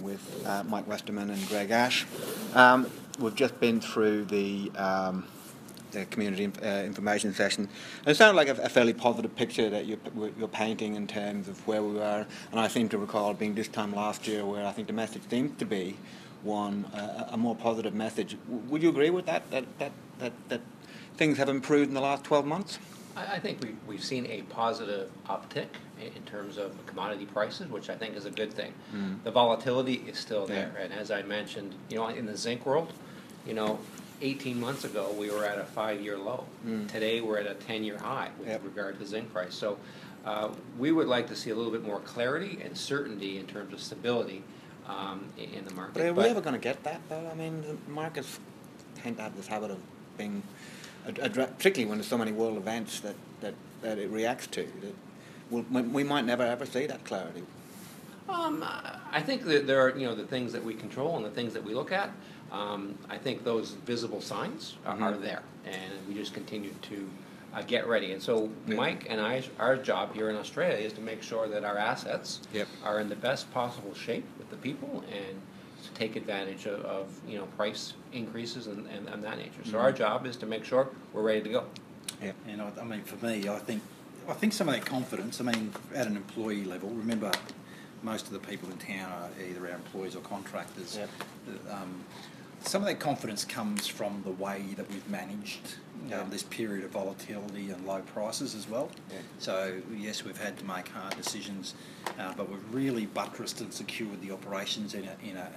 with Mike Westerman and Greg Ash. We've just been through the community information session. And it sounded like a fairly positive picture that you're painting in terms of where we are. And I seem to recall being this time last year where I think the message seems to be a more positive message. Would you agree with that things have improved in the last 12 months? I think we've seen a positive uptick in terms of commodity prices, which I think is a good thing. The volatility is still there, and as I mentioned, in the zinc world, 18 months ago we were at a 5-year low. Today we're at a 10-year high with regard to zinc price. So we would like to see a little bit more clarity and certainty in terms of stability in the market. But are we ever going to get that, though? I mean, the markets tend to have this habit of being, particularly when there's so many world events that it reacts to. We might never ever see that clarity. I think that there are the things that we control and the things that we look at. I think those visible signs are there, and we just continue to get ready. And so Mike and our job here in Australia is to make sure that our assets are in the best possible shape with the people and to take advantage of price increases and that nature. So our job is to make sure we're ready to go. Yeah. And I mean, for me, I think some of that confidence, at an employee level, remember most of the people in town are either our employees or contractors. Some of that confidence comes from the way that we've managed this period of volatility and low prices as well. So yes, we've had to make hard decisions, but we've really buttressed and secured the operations to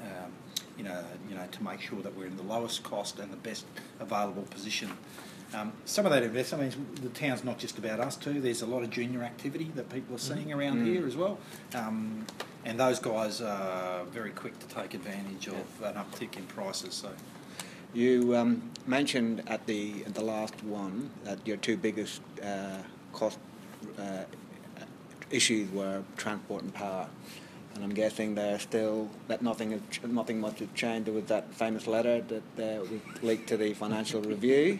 make sure that we're in the lowest cost and the best available position. Some of that investment, the town's not just about us too. There's a lot of junior activity that people are seeing around here as well. And those guys are very quick to take advantage of an uptick in prices. So, you mentioned at the last one that your two biggest cost issues were transport and power, and I'm guessing they're still that nothing much has changed. There was that famous letter that was leaked to the Financial Review.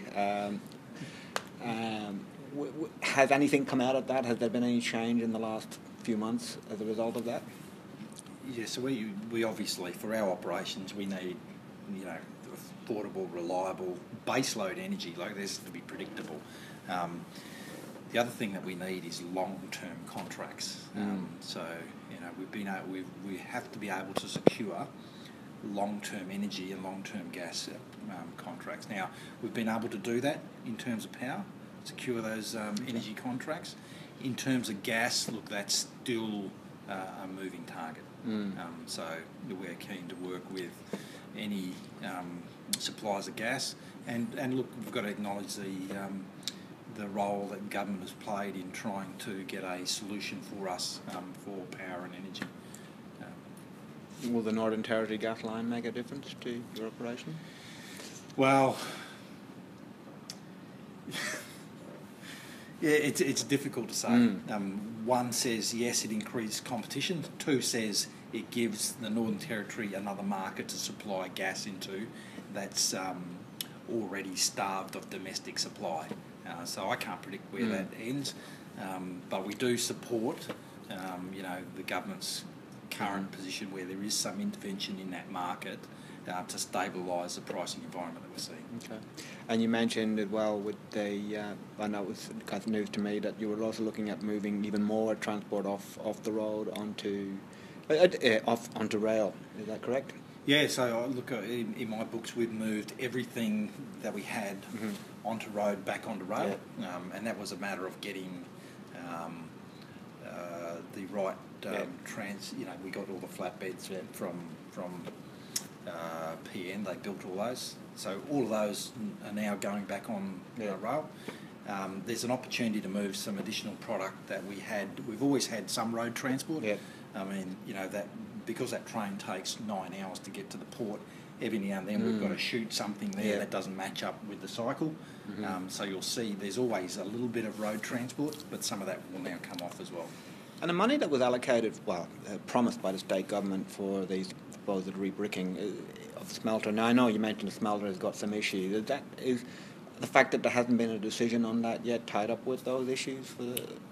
Has anything come out of that? Has there been any change in the last few months as a result of that? Yeah, so we obviously, for our operations, we need, affordable, reliable, baseload energy. Like, this to be predictable. The other thing that we need is long-term contracts. So, we have to be able to secure long-term energy and long-term gas contracts. Now, we've been able to do that in terms of power, secure those energy contracts. In terms of gas, look, that's still a moving target. So we're keen to work with any suppliers of gas, and look, we've got to acknowledge the role that government has played in trying to get a solution for us for power and energy. Will the Northern Territory gas line make a difference to your operation? Well, yeah, it's difficult to say. One says yes, it increases competition. Two says it gives the Northern Territory another market to supply gas into that's already starved of domestic supply. So I can't predict where that ends, but we do support, the government's current position where there is some intervention in that market to stabilise the pricing environment that we're seeing. Okay. And you mentioned as well with I know it was kind of news to me that you were also looking at moving even more transport off the road onto rail. Is that correct? Yeah, so look, in my books we've moved everything that we had onto road back onto rail, and that was a matter of getting the right we got all the flatbeds from PN. They built all those, so all of those are now going back on rail. There's an opportunity to move some additional product that we've always had some road transport. I mean, that because that train takes 9 hours to get to the port, every now and then we've got to shoot something there that doesn't match up with the cycle. So you'll see there's always a little bit of road transport, but some of that will now come off as well. And the money that was allocated, promised by the state government for these supposed rebricking of the smelter. Now, I know you mentioned the smelter has got some issues. Is the fact that there hasn't been a decision on that yet tied up with those issues?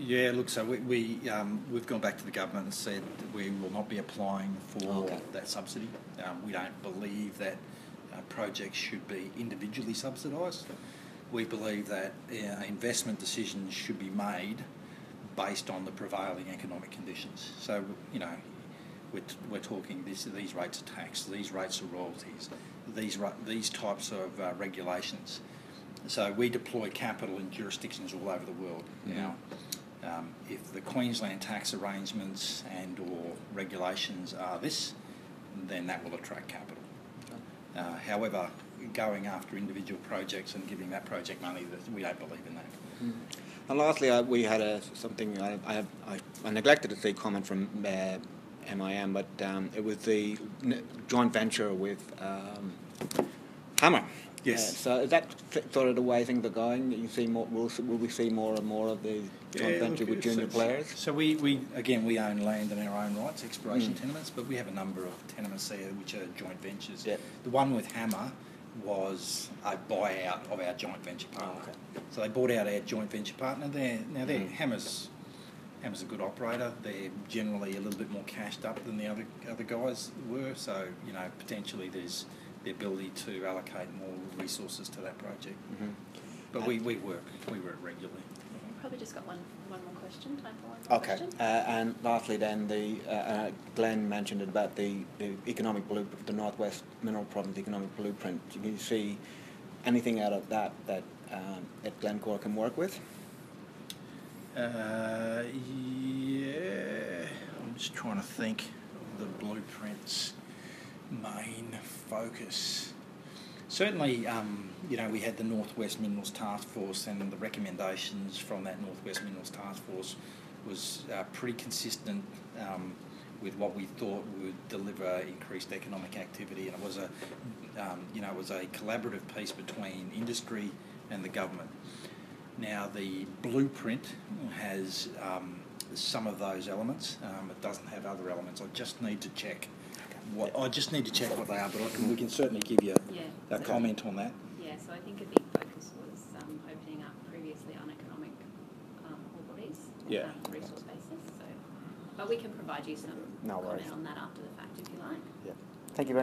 Yeah, look, so we've gone back to the government and said we will not be applying for that subsidy. We don't believe that projects should be individually subsidised. We believe that investment decisions should be made based on the prevailing economic conditions. So, you know, we're talking these rates of tax, these rates of royalties, these types of regulations. So we deploy capital in jurisdictions all over the world. Mm-hmm. Now, if the Queensland tax arrangements and or regulations are this, then that will attract capital. However, going after individual projects and giving that project money, we don't believe in that. Mm. And lastly, we had something I neglected to say comment from MIM, but it was the joint venture with Hammer. Yes. So is that sort of the way things are going? You see more? Will we see more and more of the joint venture with junior players? So we own land in our own rights, exploration tenements, but we have a number of tenements there which are joint ventures. Yeah. The one with Hammer was a buyout of our joint venture partner. Oh, okay. So they bought out our joint venture partner. Hammer's a good operator. They're generally a little bit more cashed up than the other guys were. So you know, potentially there's the ability to allocate more resources to that project. Mm-hmm. But we work regularly. Probably just got one more question. Time for one more Okay. question. And lastly, then Glenn mentioned about the economic blueprint, the Northwest Mineral Province economic blueprint. Do you see anything out of that Glencore can work with? Yeah, I'm just trying to think of the blueprint's main focus. Certainly, you know, we had the Northwest Minerals Task Force, and the recommendations from that Northwest Minerals Task Force was pretty consistent with what we thought would deliver increased economic activity, and it was a collaborative piece between industry and the government. Now, the blueprint has some of those elements. It doesn't have other elements. I just need to check what they are, but we can certainly give you a comment on that. Yeah, so I think a big focus was opening up previously uneconomic ore bodies on a resource basis. So, but we can provide you some comment on that after the fact if you like. Yeah. Thank you very much.